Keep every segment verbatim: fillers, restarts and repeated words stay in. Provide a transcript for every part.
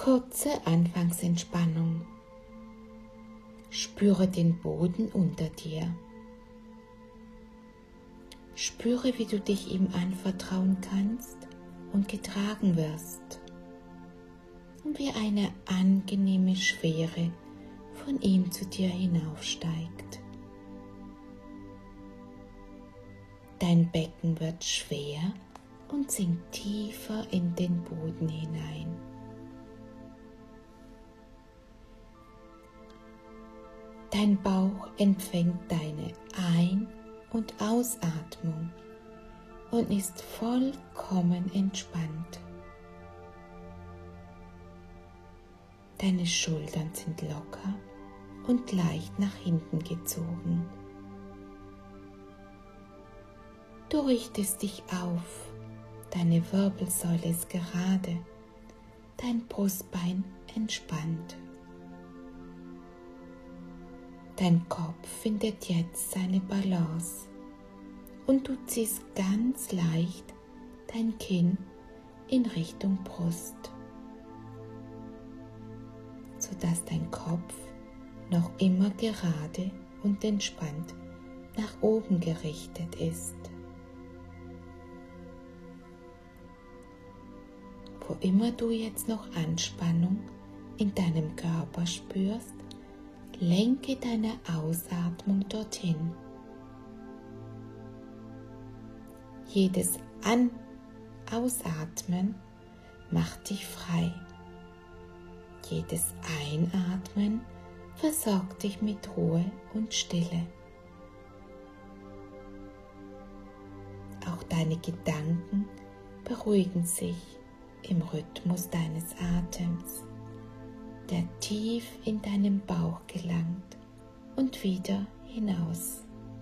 Kurze Anfangsentspannung. Spüre den Boden unter dir. Spüre, wie du dich ihm anvertrauen kannst und getragen wirst und wie eine angenehme Schwere von ihm zu dir hinaufsteigt. Dein Becken wird schwer und sinkt tiefer in den Boden hinein. Dein Bauch empfängt deine Ein- und Ausatmung und ist vollkommen entspannt. Deine Schultern sind locker und leicht nach hinten gezogen. Du richtest dich auf, deine Wirbelsäule ist gerade, dein Brustbein entspannt. Dein Kopf findet jetzt seine Balance und du ziehst ganz leicht dein Kinn in Richtung Brust, sodass dein Kopf noch immer gerade und entspannt nach oben gerichtet ist. Wo immer du jetzt noch Anspannung in deinem Körper spürst, lenke deine Ausatmung dorthin. Jedes An- Ausatmen macht dich frei. Jedes Einatmen versorgt dich mit Ruhe und Stille. Auch deine Gedanken beruhigen sich im Rhythmus deines Atems, der tief in deinen Bauch gelangt und wieder hinaus,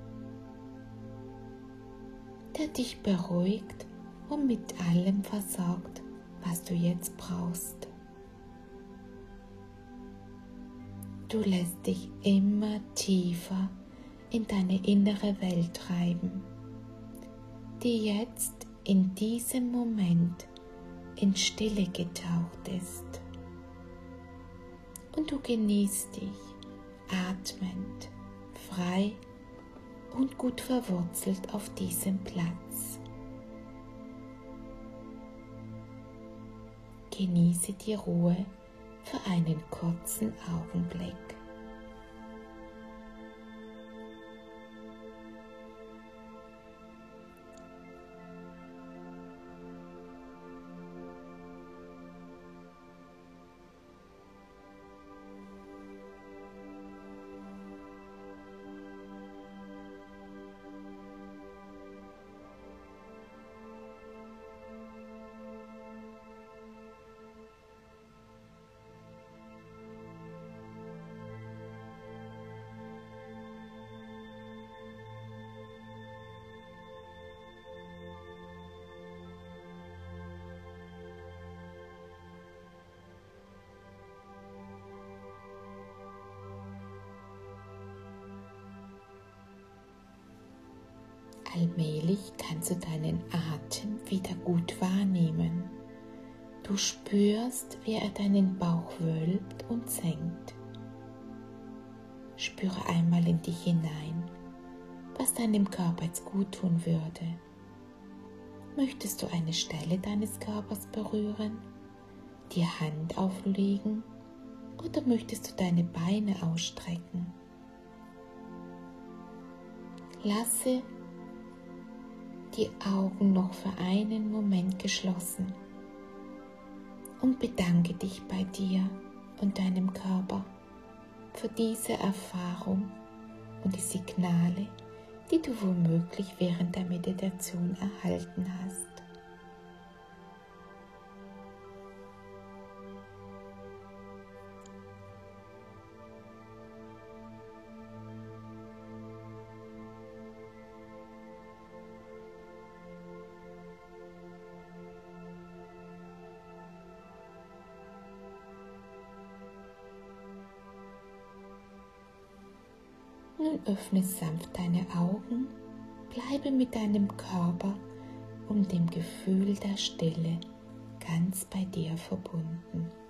der dich beruhigt und mit allem versorgt, was du jetzt brauchst. Du lässt dich immer tiefer in deine innere Welt treiben, die jetzt in diesem Moment in Stille getaucht ist. Und du genießt dich atmend, frei und gut verwurzelt auf diesem Platz. Genieße die Ruhe für einen kurzen Augenblick. Allmählich kannst du deinen Atem wieder gut wahrnehmen. Du spürst, wie er deinen Bauch wölbt und senkt. Spüre einmal in dich hinein, was deinem Körper jetzt gut tun würde. Möchtest du eine Stelle deines Körpers berühren, die Hand auflegen oder möchtest du deine Beine ausstrecken? Lasse die Augen noch für einen Moment geschlossen und bedanke dich bei dir und deinem Körper für diese Erfahrung und die Signale, die du womöglich während der Meditation erhalten hast. Nun öffne sanft deine Augen, bleibe mit deinem Körper und dem Gefühl der Stille ganz bei dir verbunden.